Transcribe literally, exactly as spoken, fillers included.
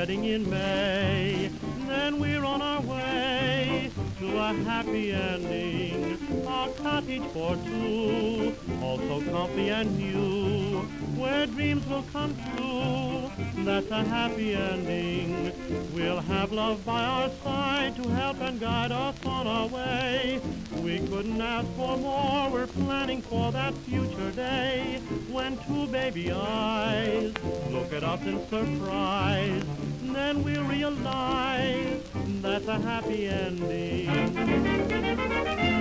wedding in May. Then we're on our way to a happy ending, a cottage for two, also comfy and new, where dreams will come true. That's a happy ending. We'll have love by our side to help and guide us on our way. We couldn't ask for more. We're planning for that future day when two baby eyes look at us in surprise. Then we'll realize that's a happy ending.